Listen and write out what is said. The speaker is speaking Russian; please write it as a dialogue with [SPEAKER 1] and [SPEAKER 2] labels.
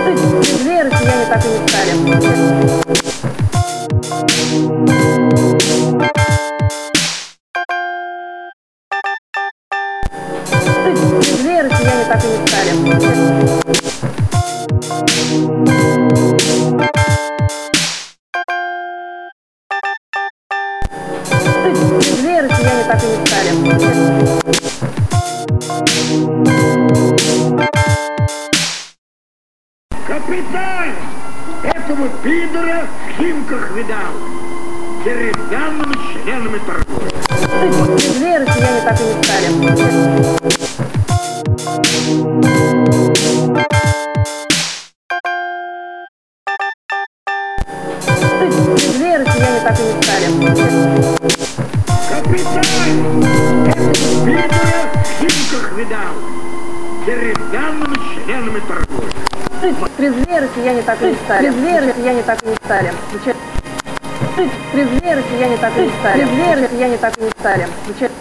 [SPEAKER 1] Трезвее россияне так и не стали. Трезвее россияне так и не стали. Трезвее россияне так и не стали.
[SPEAKER 2] Капитан! Этого пидора в Химках видал. Деревянными членами торгует.
[SPEAKER 1] Трезвее россияне так и не стали. Трезвее россияне так и не стали.
[SPEAKER 2] Капитан! Этого пидора в Химках видал. Деревянными членами торгует.
[SPEAKER 1] Трезвее россияне так и не стали. Трезвее россияне так и не стали. Трезвее россияне так и не стали. Трезвее россияне так и не стали.